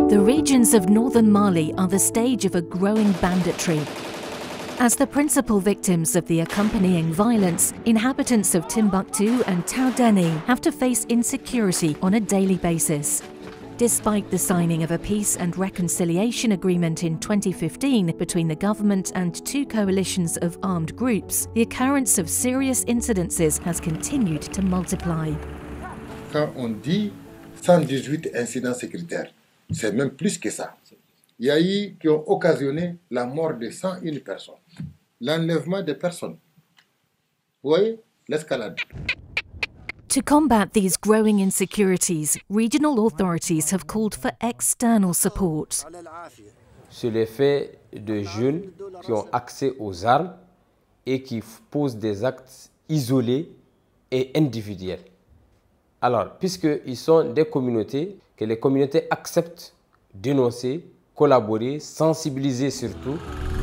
The regions of northern Mali are the stage of a growing banditry. As the principal victims of the accompanying violence, inhabitants of Timbuktu and Taoudeni have to face insecurity on a daily basis. Despite the signing of a peace and reconciliation agreement in 2015 between the government and two coalitions of armed groups, the occurrence of serious incidences has continued to multiply. Quand on dit 118 incidents sécuritaires, c'est même plus que ça. Il y a eu qui ont occasionné la mort de 101 personnes, l'enlèvement de personnes. Vous voyez, l'escalade. To combat these growing insecurities, regional authorities have called for external support. C'est le fait de jeunes qui ont accès aux armes et qui posent des actes isolés et individuels. Alors, puisqu'ils sont des communautés, que les communautés acceptent dénoncer, collaborer, sensibiliser surtout.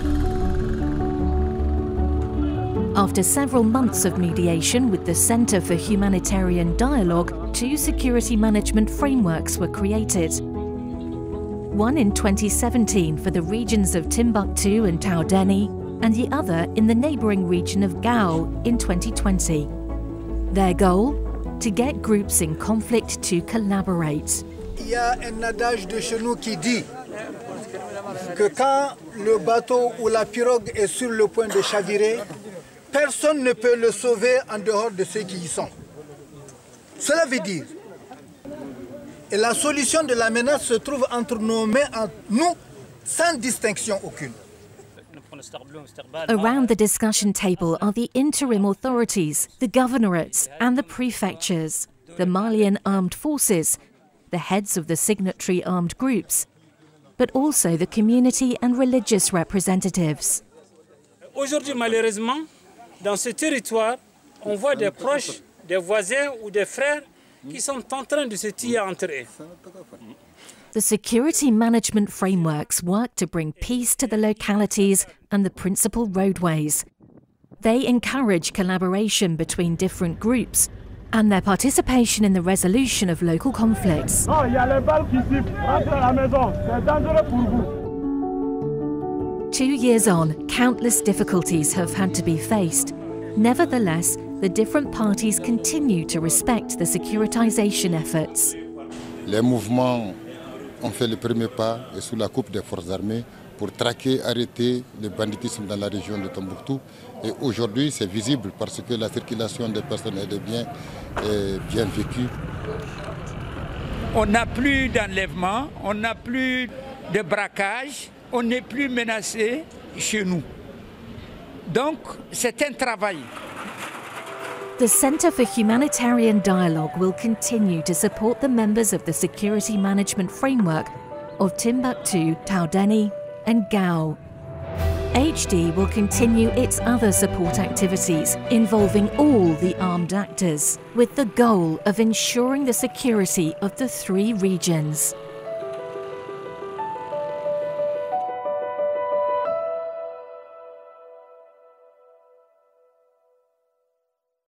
After several months of mediation with the Center for Humanitarian Dialogue, two security management frameworks were created. One in 2017 for the regions of Timbuktu and Taoudeni, and the other in the neighbouring region of Gao in 2020. Their goal? To get groups in conflict to collaborate. Il y a un adage de chez nous qui dit que quand le bateau ou la pirogue est sur le point de chavirer, personne ne peut le sauver en dehors de ceux qui y sont. Cela veut dire, et la solution de la menace se trouve entre nos mains, entre nous, sans distinction aucune. Around the discussion table are the interim authorities, the governorates and the prefectures, the Malian armed forces, the heads of the signatory armed groups, but also the community and religious representatives. Aujourd'hui, malheureusement, dans ce territoire, on voit des proches, des voisins ou des frères qui sont en train de se tuer entre eux. The security management frameworks work to bring peace to the localities and the principal roadways. They encourage collaboration between different groups and their participation in the resolution of local conflicts. 2 years on, countless difficulties have had to be faced. Nevertheless, the different parties continue to respect the securitization efforts. Les mouvements ont fait le premier pas et sous la coupe des forces armées pour traquer, arrêter le banditisme dans la région de Tombouctou. Et aujourd'hui, c'est visible parce que la circulation des personnes et des biens est bien vécue. On n'a plus d'enlèvement, on n'a plus de braquage, on n'est plus menacé chez nous. Donc, c'est un travail. The Center for Humanitarian Dialogue will continue to support the members of the security management framework of Timbuktu, Taoudeni and Gao. HD will continue its other support activities involving all the armed actors, with the goal of ensuring the security of the three regions.